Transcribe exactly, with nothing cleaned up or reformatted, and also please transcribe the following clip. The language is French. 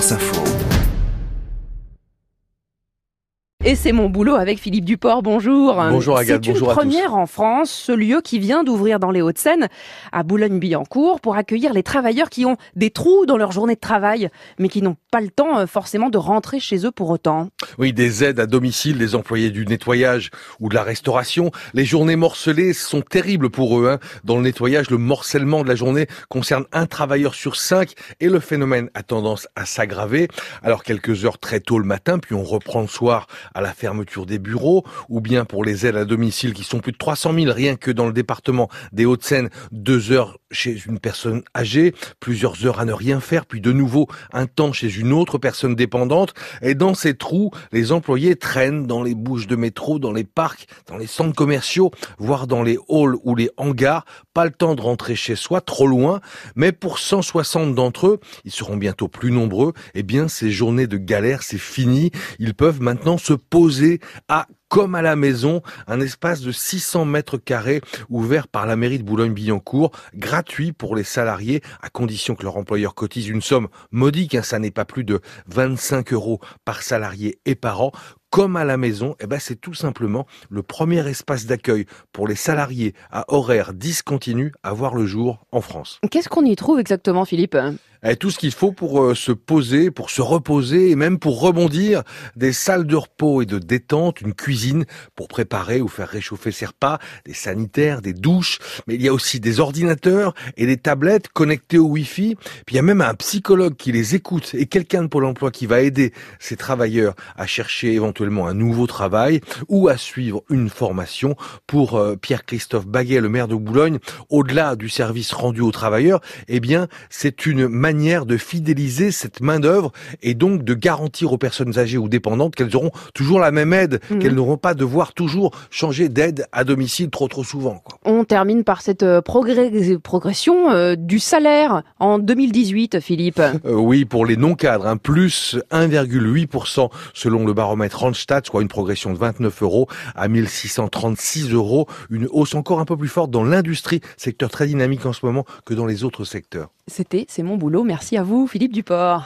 France Info. Et c'est mon boulot avec Philippe Duport, bonjour. Bonjour Agathe, bonjour à tous. C'est une première en France, ce lieu qui vient d'ouvrir dans les Hauts-de-Seine, à Boulogne-Billancourt, pour accueillir les travailleurs qui ont des trous dans leur journée de travail, mais qui n'ont pas le temps forcément de rentrer chez eux pour autant. Oui, des aides à domicile, des employés du nettoyage ou de la restauration. Les journées morcelées sont terribles pour eux. Hein. Dans le nettoyage, le morcellement de la journée concerne un travailleur sur cinq et le phénomène a tendance à s'aggraver. Alors quelques heures très tôt le matin, puis on reprend le soir à la fermeture des bureaux, ou bien pour les aides à domicile qui sont plus de trois cent mille rien que dans le département des Hauts-de-Seine, deux heures chez une personne âgée, plusieurs heures à ne rien faire, puis de nouveau un temps chez une autre personne dépendante. Et dans ces trous, les employés traînent dans les bouches de métro, dans les parcs, dans les centres commerciaux, voire dans les halls ou les hangars. Pas le temps de rentrer chez soi, trop loin. Mais pour cent soixante d'entre eux, ils seront bientôt plus nombreux, eh bien ces journées de galère, c'est fini. Ils peuvent maintenant se poser à comme à la maison, un espace de six cents mètres carrés ouvert par la mairie de Boulogne-Billancourt, gratuit pour les salariés, à condition que leur employeur cotise une somme modique, hein, ça n'est pas plus de vingt-cinq euros par salarié et par an. Comme à la maison, eh ben c'est tout simplement le premier espace d'accueil pour les salariés à horaire discontinu à voir le jour en France. Qu'est-ce qu'on y trouve exactement, Philippe ? Et tout ce qu'il faut pour euh, se poser, pour se reposer et même pour rebondir. Des salles de repos et de détente, une cuisine pour préparer ou faire réchauffer ses repas, des sanitaires, des douches. Mais il y a aussi des ordinateurs et des tablettes connectées au Wi-Fi. Puis il y a même un psychologue qui les écoute et quelqu'un de Pôle emploi qui va aider ces travailleurs à chercher éventuellement un nouveau travail ou à suivre une formation. Pour euh, Pierre-Christophe Baguet, le maire de Boulogne, au-delà du service rendu aux travailleurs, eh bien c'est une manière de fidéliser cette main-d'œuvre et donc de garantir aux personnes âgées ou dépendantes qu'elles auront toujours la même aide, mmh. qu'elles n'auront pas devoir toujours changer d'aide à domicile trop trop souvent, quoi. On termine par cette progr- progression euh, du salaire en deux mille dix-huit, Philippe. Euh, oui, pour les non-cadres, hein, plus un virgule huit pour cent selon le baromètre Randstad, soit une progression de vingt-neuf euros à mille six cent trente-six euros. Une hausse encore un peu plus forte dans l'industrie, secteur très dynamique en ce moment, que dans les autres secteurs. C'était C'est mon boulot. Merci à vous, Philippe Duport.